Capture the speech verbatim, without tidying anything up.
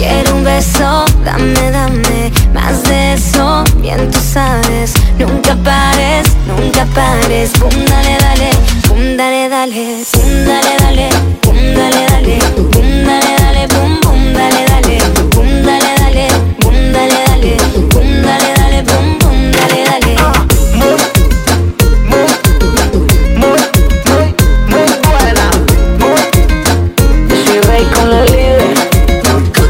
Quiero un beso, dame, dame más de eso. Bien tú sabes, nunca pares, nunca pares. Pum, dale, dale, pum, dale, dale, pum, dale, dale, pum, dale, dale, pum, dale, dale.